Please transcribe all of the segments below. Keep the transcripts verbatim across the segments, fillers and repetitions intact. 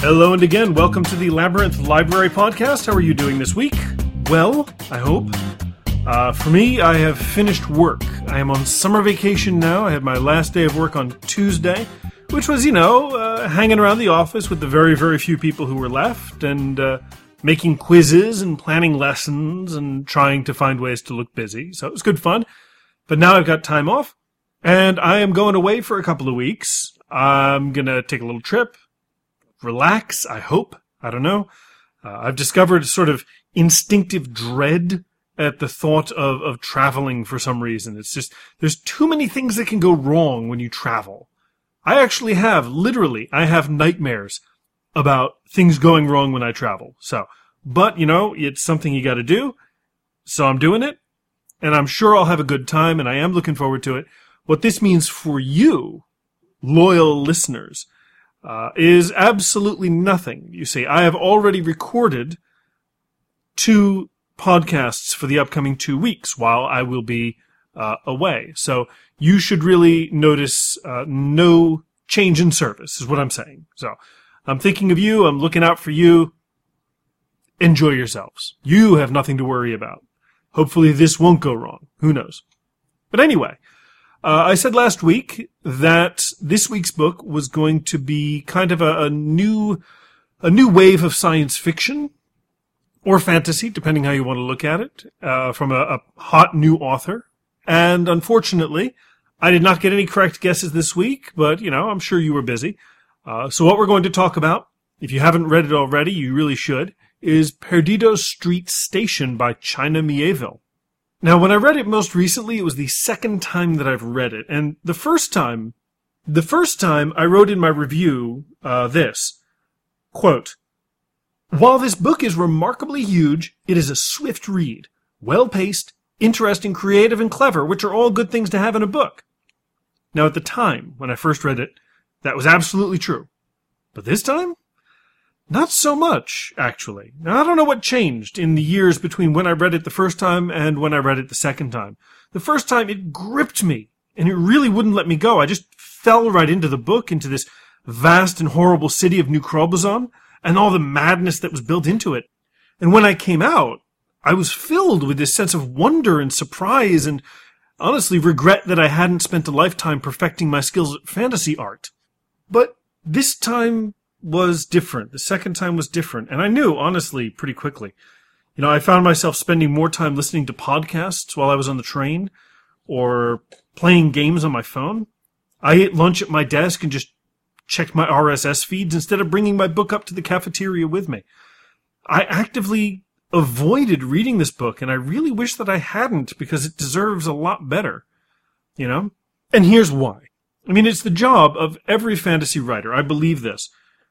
Hello and again, welcome to the Labyrinth Library Podcast. How are you doing this week? Well, I hope. Uh, for me, I have finished work. I am on summer vacation now. I had my last day of work on Tuesday, which was, you know, uh, hanging around the office with the very, very few people who were left and uh, making quizzes and planning lessons and trying to find ways to look busy. So it was good fun. But now I've got time off, and I am going away for a couple of weeks. I'm going to take a little trip. Relax, I hope. I don't know. Uh, I've discovered sort of instinctive dread at the thought of, of traveling for some reason. It's just, there's too many things that can go wrong when you travel. I actually have, literally, I have nightmares about things going wrong when I travel. So, but, you know, it's something you gotta do. So I'm doing it, and I'm sure I'll have a good time, and I am looking forward to it. What this means for you, loyal listeners, Uh, is absolutely nothing. You see, I have already recorded two podcasts for the upcoming two weeks while I will be uh, away. So you should really notice uh, no change in service, is what I'm saying. So I'm thinking of you. I'm looking out for you. Enjoy yourselves. You have nothing to worry about. Hopefully this won't go wrong. Who knows? But anyway, Uh, I said last week that this week's book was going to be kind of a, a new, a new wave of science fiction or fantasy, depending how you want to look at it, uh, from a, a hot new author. And unfortunately, I did not get any correct guesses this week, but, you know, I'm sure you were busy. Uh, so what we're going to talk about, if you haven't read it already, you really should, is Perdido Street Station by China Miéville. Now, when I read it most recently, it was the second time that I've read it. And the first time, the first time I wrote in my review, uh, this, quote, "While this book is remarkably huge, it is a swift read, well-paced, interesting, creative, and clever, which are all good things to have in a book." Now, at the time, when I first read it, that was absolutely true. But this time? Not so much, actually. Now, I don't know what changed in the years between when I read it the first time and when I read it the second time. The first time, it gripped me, and it really wouldn't let me go. I just fell right into the book, into this vast and horrible city of New Crobuzon, and all the madness that was built into it. And when I came out, I was filled with this sense of wonder and surprise and, honestly, regret that I hadn't spent a lifetime perfecting my skills at fantasy art. But this time was different. The second time was different. And I knew, honestly, pretty quickly. You know, I found myself spending more time listening to podcasts while I was on the train or playing games on my phone. I ate lunch at my desk and just checked my R S S feeds instead of bringing my book up to the cafeteria with me. I actively avoided reading this book, and I really wish that I hadn't because it deserves a lot better. You know? And here's why. I mean, it's the job of every fantasy writer. I believe this.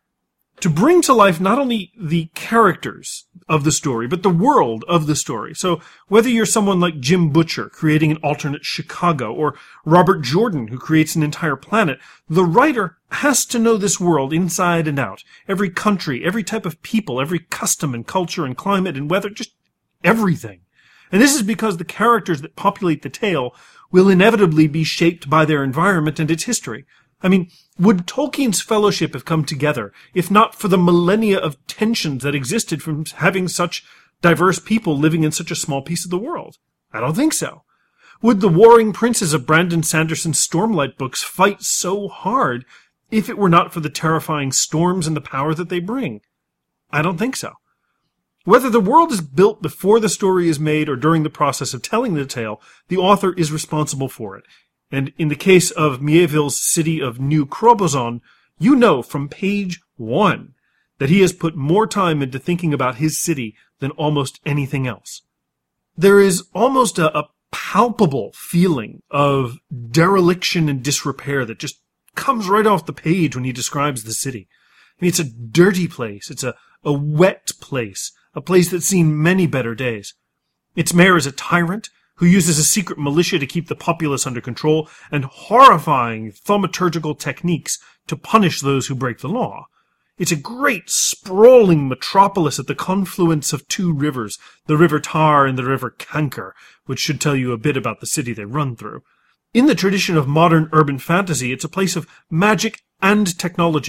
To bring to life not only the characters of the story, but the world of the story. So whether you're someone like Jim Butcher creating an alternate Chicago, or Robert Jordan who creates an entire planet, the writer has to know this world inside and out. Every country, every type of people, every custom and culture and climate and weather, just everything. And this is because the characters that populate the tale will inevitably be shaped by their environment and its history. I mean, would Tolkien's fellowship have come together if not for the millennia of tensions that existed from having such diverse people living in such a small piece of the world? I don't think so. Would the warring princes of Brandon Sanderson's Stormlight books fight so hard if it were not for the terrifying storms and the power that they bring? I don't think so. Whether the world is built before the story is made or during the process of telling the tale, the author is responsible for it. And in the case of Miéville's city of New Crobuzon, you know from page one that he has put more time into thinking about his city than almost anything else. There is almost a, a palpable feeling of dereliction and disrepair that just comes right off the page when he describes the city. I mean, it's a dirty place. It's a, a wet place, a place that's seen many better days. Its mayor is a tyrant who uses a secret militia to keep the populace under control, and horrifying thaumaturgical techniques to punish those who break the law. It's a great, sprawling metropolis at the confluence of two rivers, the River Tar and the River Canker, which should tell you a bit about the city they run through. In the tradition of modern urban fantasy, it's a place of magic and technology,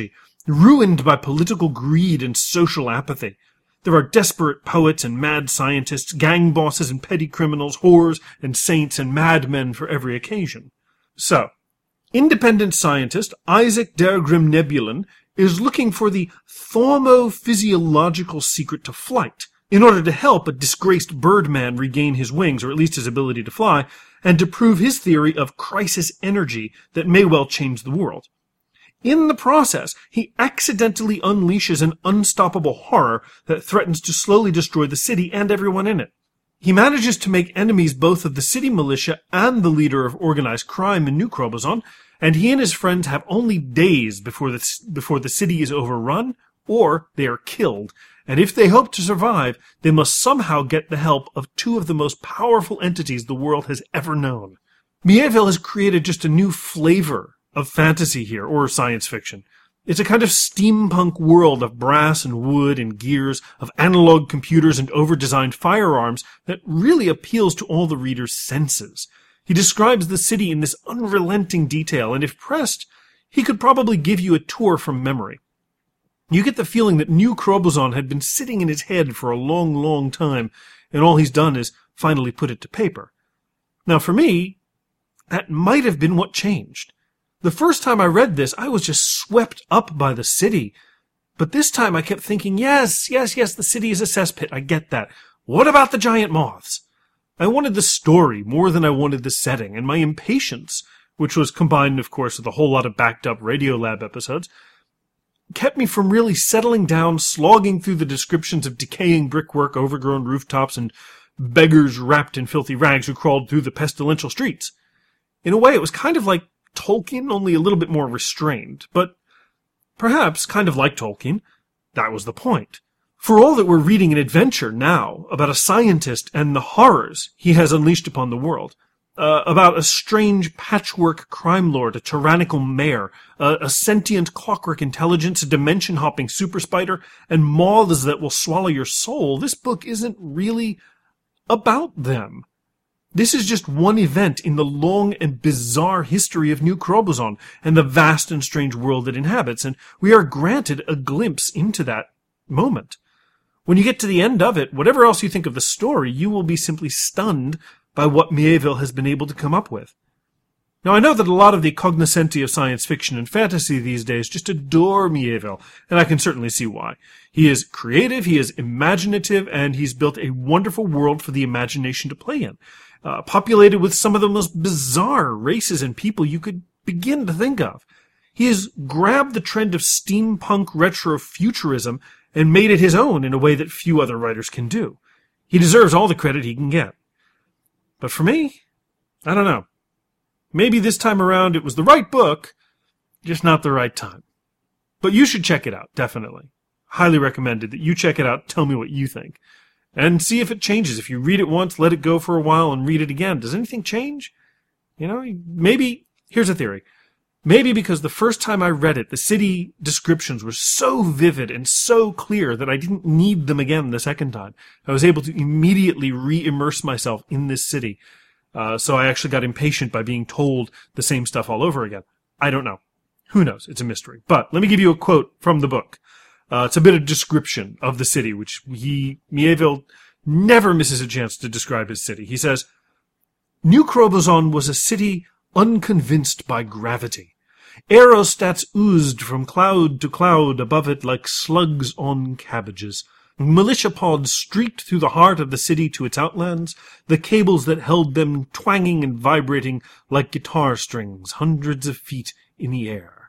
ruined by political greed and social apathy. There are desperate poets and mad scientists, gang bosses and petty criminals, whores and saints and madmen for every occasion. So, independent scientist Isaac der Grimnebulin is looking for the thaumo-physiological secret to flight, in order to help a disgraced birdman regain his wings, or at least his ability to fly, and to prove his theory of crisis energy that may well change the world. In the process, he accidentally unleashes an unstoppable horror that threatens to slowly destroy the city and everyone in it. He manages to make enemies both of the city militia and the leader of organized crime in New Krobozon, and he and his friends have only days before the, before the city is overrun, or they are killed. And if they hope to survive, they must somehow get the help of two of the most powerful entities the world has ever known. Mieville has created just a new flavor of fantasy here, or science fiction. It's a kind of steampunk world of brass and wood and gears, of analog computers and over-designed firearms that really appeals to all the reader's senses. He describes the city in this unrelenting detail, and if pressed, he could probably give you a tour from memory. You get the feeling that New Krobozon had been sitting in his head for a long, long time, and all he's done is finally put it to paper. Now, for me, that might have been what changed. The first time I read this, I was just swept up by the city. But this time I kept thinking, yes, yes, yes, the city is a cesspit, I get that. What about the giant moths? I wanted the story more than I wanted the setting, and my impatience, which was combined, of course, with a whole lot of backed-up Radiolab episodes, kept me from really settling down, slogging through the descriptions of decaying brickwork, overgrown rooftops, and beggars wrapped in filthy rags who crawled through the pestilential streets. In a way, it was kind of like Tolkien, only a little bit more restrained, but perhaps, kind of like Tolkien, that was the point. For all that we're reading an adventure now about a scientist and the horrors he has unleashed upon the world, uh, about a strange patchwork crime lord, a tyrannical mayor, uh, a sentient clockwork intelligence, a dimension-hopping super spider, and moths that will swallow your soul, this book isn't really about them. This is just one event in the long and bizarre history of New Krobozon and the vast and strange world it inhabits, and we are granted a glimpse into that moment. When you get to the end of it, whatever else you think of the story, you will be simply stunned by what Mieville has been able to come up with. Now, I know that a lot of the cognoscenti of science fiction and fantasy these days just adore Mieville, and I can certainly see why. He is creative, he is imaginative, and he's built a wonderful world for the imagination to play in. Uh, populated with some of the most bizarre races and people you could begin to think of. He has grabbed the trend of steampunk retrofuturism and made it his own in a way that few other writers can do. He deserves all the credit he can get. But for me, I don't know. Maybe this time around it was the right book, just not the right time. But you should check it out, definitely. Highly recommended that you check it out, tell me what you think. And see if it changes. If you read it once, let it go for a while, and read it again. Does anything change? You know, maybe, here's a theory. Maybe because the first time I read it, the city descriptions were so vivid and so clear that I didn't need them again the second time. I was able to immediately re-immerse myself in this city. Uh, so I actually got impatient by being told the same stuff all over again. I don't know. Who knows? It's a mystery. But let me give you a quote from the book. Uh, it's a bit of description of the city, which he, Mieville, never misses a chance to describe his city. He says, New Krobozon was a city unconvinced by gravity. Aerostats oozed from cloud to cloud above it like slugs on cabbages. Militia pods streaked through the heart of the city to its outlands, the cables that held them twanging and vibrating like guitar strings hundreds of feet in the air.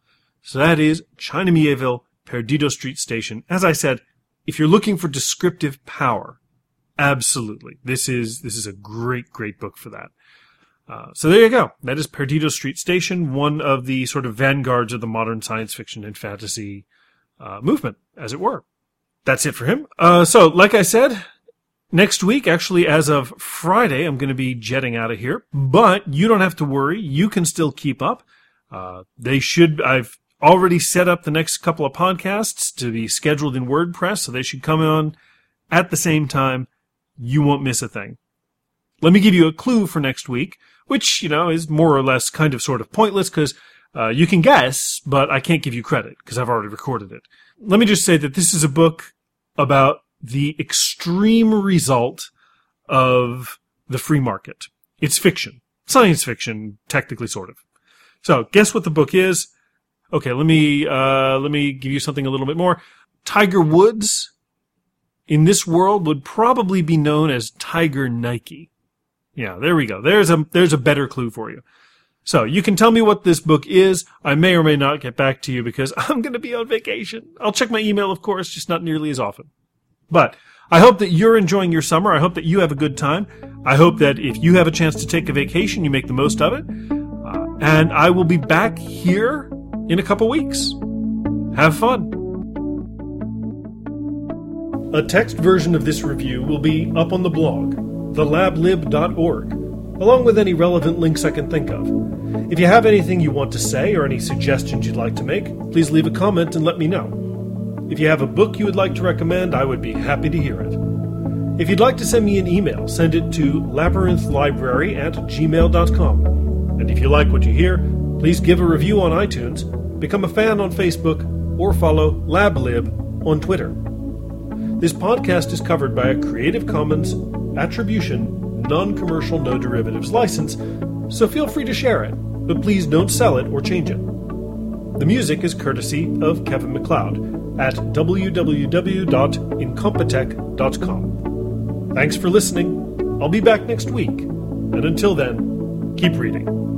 So that is China Mieville, Perdido Street Station. As I said, if you're looking for descriptive power, absolutely. This is this is a great, great book for that. Uh, so there you go. That is Perdido Street Station, one of the sort of vanguards of the modern science fiction and fantasy uh, movement, as it were. That's it for him. Uh, so, like I said, next week, actually as of Friday, I'm going to be jetting out of here. But you don't have to worry. You can still keep up. Uh, they should, I've already set up the next couple of podcasts to be scheduled in WordPress, so they should come on at the same time. You won't miss a thing. Let me give you a clue for next week, which, you know, is more or less kind of sort of pointless because Uh, you can guess, but I can't give you credit because I've already recorded it. Let me just say that this is a book about the extreme result of the free market. It's fiction. Science fiction, technically, sort of. So, guess what the book is? Okay, let me, uh, let me give you something a little bit more. Tiger Woods, in this world, would probably be known as Tiger Nike. Yeah, there we go. There's a, there's a better clue for you. So, you can tell me what this book is. I may or may not get back to you because I'm going to be on vacation. I'll check my email, of course, just not nearly as often. But I hope that you're enjoying your summer. I hope that you have a good time. I hope that if you have a chance to take a vacation, you make the most of it. Uh, and I will be back here in a couple weeks. Have fun. A text version of this review will be up on the blog, the lab lib dot org, along with any relevant links I can think of. If you have anything you want to say or any suggestions you'd like to make, please leave a comment and let me know. If you have a book you would like to recommend, I would be happy to hear it. If you'd like to send me an email, send it to labyrinthlibrary at gmail dot com. And if you like what you hear, please give a review on iTunes, become a fan on Facebook, or follow LabLib on Twitter. This podcast is covered by a Creative Commons Attribution Non-Commercial No Derivatives license, so feel free to share it, but please don't sell it or change it. The music is courtesy of Kevin MacLeod at w w w dot incompetech dot com. Thanks for listening. I'll be back next week, and until then, keep reading.